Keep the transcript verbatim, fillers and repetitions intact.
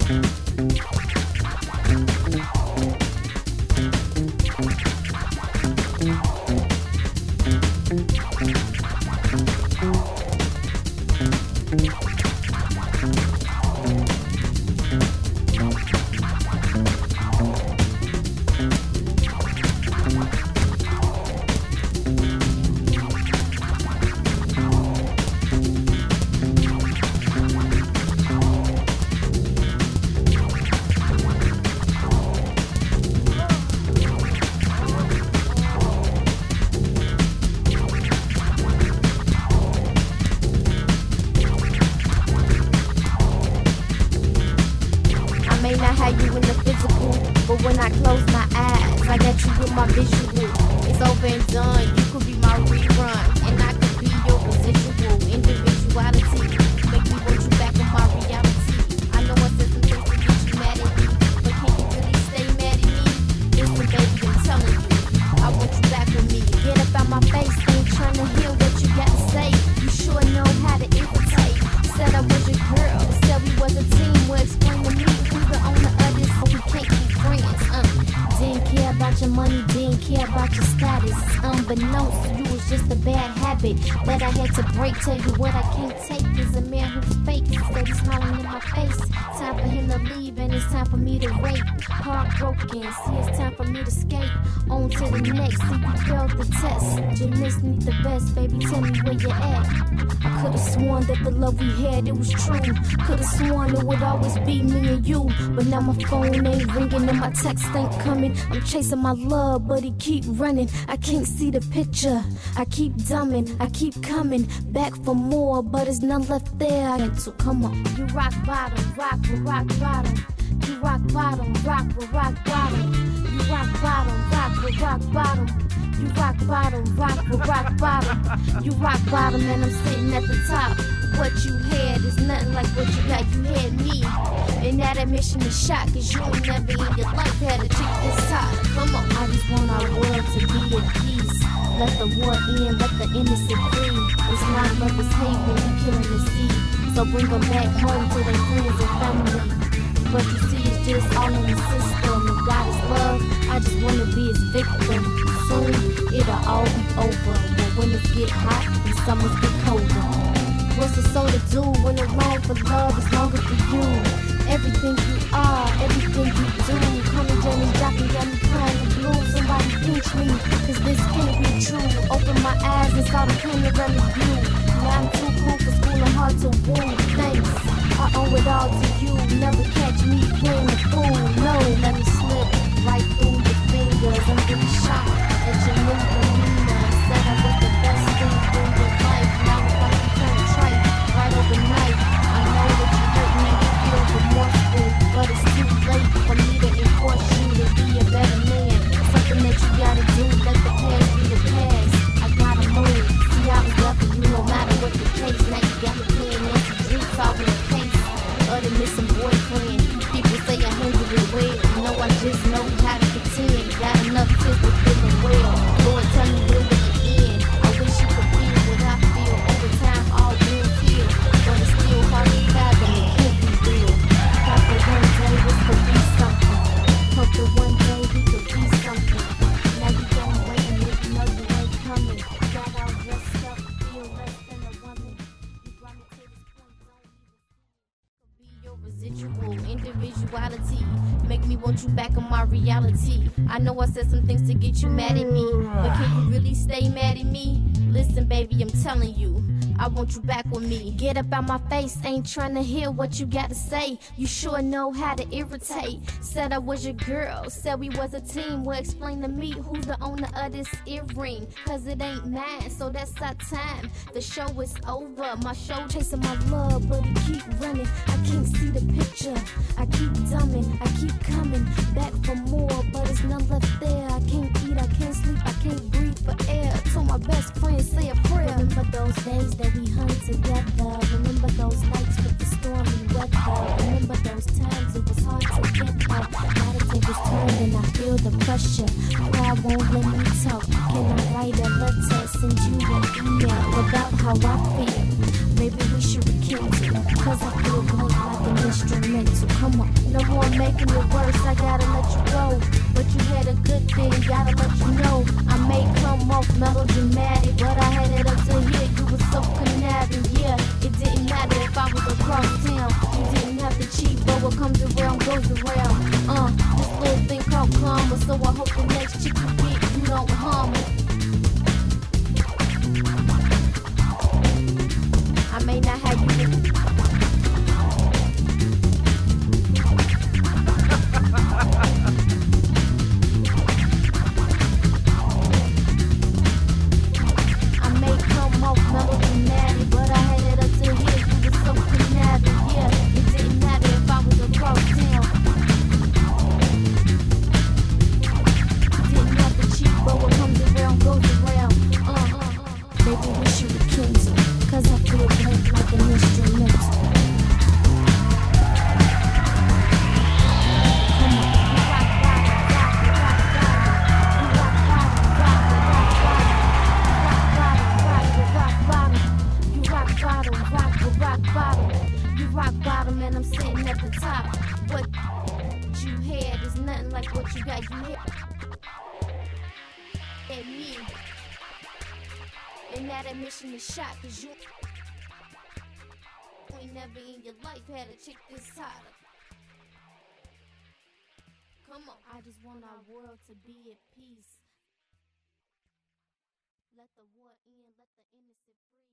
Tell you what I can't take is a man who's fake. Steady smiling in my face. Time for him to leave and it's time for me to rape. Heartbroken, see it's time for me to skate. On to the next, see you failed the test. You listening the best, baby, tell me where you at. I could've sworn that the love we had, it was true. Could've sworn it would always be me and you. But now my phone ain't ringing and my text ain't coming. I'm chasing my love, but it keep running. I can't see the picture. I keep dumbing, I keep coming back for more, but there's none left there. So come on, you rock bottom, rock with rock bottom. You rock bottom, rock with rock bottom. You rock bottom, rock with rock bottom. You rock bottom, rock with rock bottom. You rock bottom and I'm sitting at the top. What you had is nothing like what you got, you had me. And that admission is shock, cause you ain't never in your life had a chick this top. Come on, I just want our world to be at peace. Let the war end, let the innocent free. It's not love, it's hate when we killing the sea. So bring them back home to their friends and family. But you see, it's just all in the system. If God is love, I just wanna be his victim. Soon, it'll all be over. But when it get hot and summers get colder. What's the soul to do when the long for love is longer for you? Everything you are, everything you do. Coming down and dropping down the crying the blue. Somebody pinch me, cause this can't be true. Open my eyes and saw the panoramic view. Now I'm too cool for school and hard to woo. Thanks, I owe it all to you. Never catch me playing the fool. No, let me slip right through your fingers. I'm getting shocked at your new demeanor. Said I was the best thing in your life. Now I'm about to turn trite right overnight. I know that you hurt me, you feel remorseful, but it's too late for me to enforce you to be a better man. Something that you gotta do, let the past be the past. I gotta move, see I was left for you no matter what the case. Now you got me playing Nancy Drew, solving the case of the missing boyfriend. People say I handled it well, no I just know how to pretend. Got enough kids to feeling well, Lord tell me when will it end. I wish you could feel what I feel, over time all will feel. But it's still hard to fathom, it can't be real. Hope that one day this could be something. Hope that one day we could be something. Now you got me waiting with you know you ain't coming. Got all dressed up, feel less than a woman. You brought me to this point, don't even be your residual individuality. Make me want you back in my reality. I know I said some things to get you mad at me, but can you really stay mad at me? Listen, baby, I'm telling you, I want you back with me. Get up out my face, ain't trying to hear what you got to say. You sure know how to irritate. Said I was your girl, said we was a team. Well, explain to me who's the owner of this earring. Cause it ain't mine, so that's our time. The show is over, my show chasing my love, but it keep running. I can't see the picture, I keep dumbing, I keep coming back for more, but there's none left there. I can't eat, I can't sleep, I can't breathe for air. Till my best friend say a prayer. Remember those days that we hung together. Remember those nights with the stormy weather. Remember those times it was hard to get up. Now the tables turned and I feel the pressure. Pride won't let me talk. Can I write a letter, send you an email about how I feel? Maybe we should rekindle, cause I feel good like an instrumental. Come on, no more making it worse, I gotta let you go. But you had a good thing, gotta let you know. I may come off melodramatic, but I had it up to here, you were so conniving. Yeah, it didn't matter if I was across town. You didn't have to cheat, but what comes around goes around. Uh, this little thing called karma, so I hope the next chick you get, you don't harm her. I may not have you. I may come off melodramatic, but I had it up to here. You were so conniving. Yeah, it didn't matter if I was across town. Didn't have to cheat, but what comes around goes around. Uh, uh, uh. Baby, wish you were kings, 'cause I feel blank like an instrument. Rock bottom and I'm sitting at the top. What you had is nothing like what you got. You had at me. And that admission is shot, 'cause you ain't never in your life had a chick this hotter. Come on. I just want our world to be at peace. Let the war end, let the innocent free.